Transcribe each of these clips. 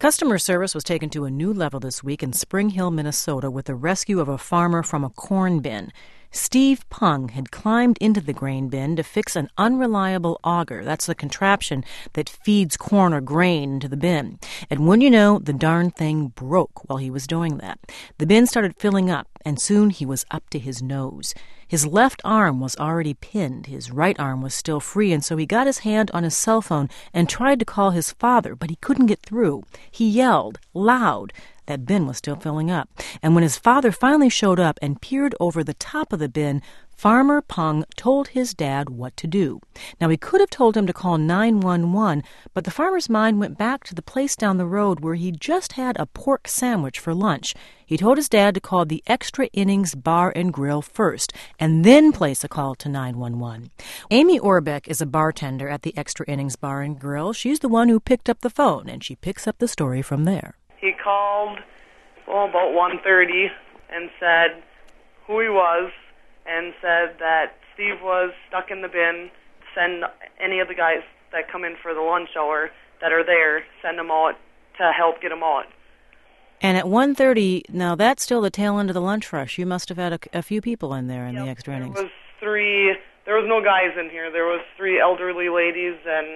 Customer service was taken to a new level this week in Spring Hill, Minnesota, with the rescue of a farmer from a corn bin. Steve Pung had climbed into the grain bin to fix an unreliable auger. That's the contraption that feeds corn or grain into the bin. And wouldn't you know, the darn thing broke while he was doing that. The bin started filling up, and soon he was up to his nose. His left arm was already pinned. His right arm was still free, and so he got his hand on his cell phone and tried to call his father, but he couldn't get through. He yelled loud. That bin was still filling up. And when his father finally showed up and peered over the top of the bin, Farmer Pung told his dad what to do. Now, he could have told him to call 911, but the farmer's mind went back to the place down the road where he just had a pork sandwich for lunch. He told his dad to call the Extra Innings Bar and Grill first, and then place a call to 911. Amy Orbeck is a bartender at the Extra Innings Bar and Grill. She's the one who picked up the phone, and she picks up the story from there. He called about 1:30 and said who he was and said that Steve was stuck in the bin. Send any of the guys that come in for the lunch hour that are there, send them out to help get him out. And at 1:30, now that's still the tail end of the lunch rush. You must have had a few people in there in the Extra Innings. There was no guys in here. There was 3 elderly ladies, and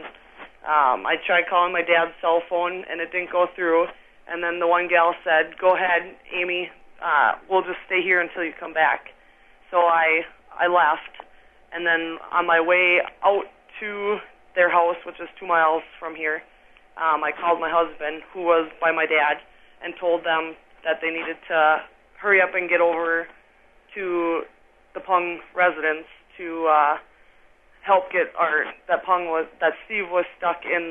I tried calling my dad's cell phone, and it didn't go through. And then the one gal said, "Go ahead, Amy, we'll just stay here until you come back." So I left, and then on my way out to their house, which is 2 miles from here, I called my husband, who was by my dad, and told them that they needed to hurry up and get over to the Pung residence to help get that Steve was stuck in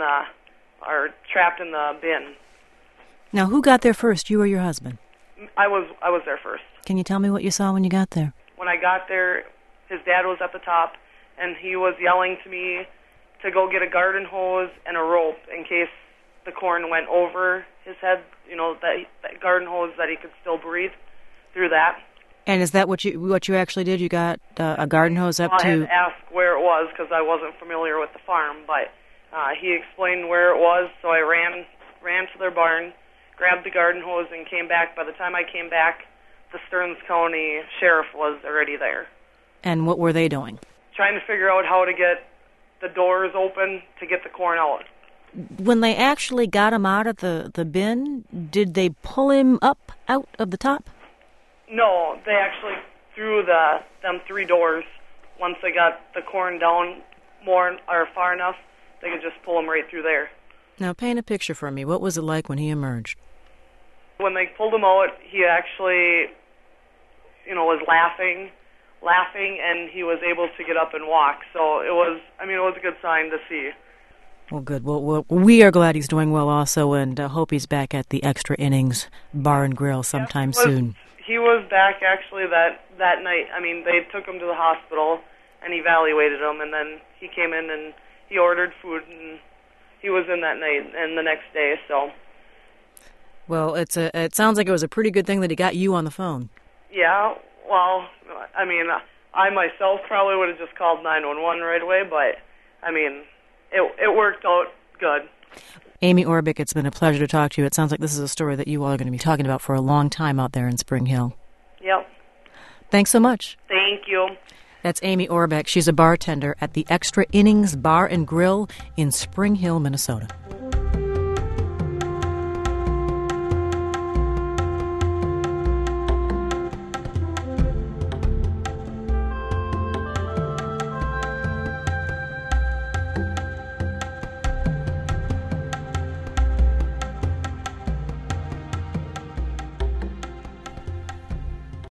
trapped in the bin. Now, who got there first, you or your husband? I was there first. Can you tell me what you saw when you got there? When I got there, his dad was at the top, and he was yelling to me to go get a garden hose and a rope in case the corn went over his head, that garden hose that he could still breathe through that. And is that what you actually did? You got a garden hose up to... I had to ask where it was because I wasn't familiar with the farm, but he explained where it was, so I ran to their barn, grabbed the garden hose, and came back. By the time I came back, the Stearns County Sheriff was already there. And what were they doing? Trying to figure out how to get the doors open to get the corn out. When they actually got him out of the bin, did they pull him up out of the top? No, they actually threw them 3 doors. Once they got the corn down far enough, they could just pull him right through there. Now, paint a picture for me. What was it like when he emerged? When they pulled him out, he actually, was laughing, and he was able to get up and walk. So it was a good sign to see. Well, good. Well, we are glad he's doing well also, and hope he's back at the Extra Innings Bar and Grill sometime soon. He was back actually that night. They took him to the hospital and evaluated him, and then he came in and he ordered food, and he was in that night and the next day. So. Well, it sounds like it was a pretty good thing that he got you on the phone. Yeah. Well, I myself probably would have just called 911 right away, but it worked out good. Amy Orbeck, it's been a pleasure to talk to you. It sounds like this is a story that you all are going to be talking about for a long time out there in Spring Hill. Yep. Thanks so much. Thank you. That's Amy Orbeck. She's a bartender at the Extra Innings Bar and Grill in Spring Hill, Minnesota.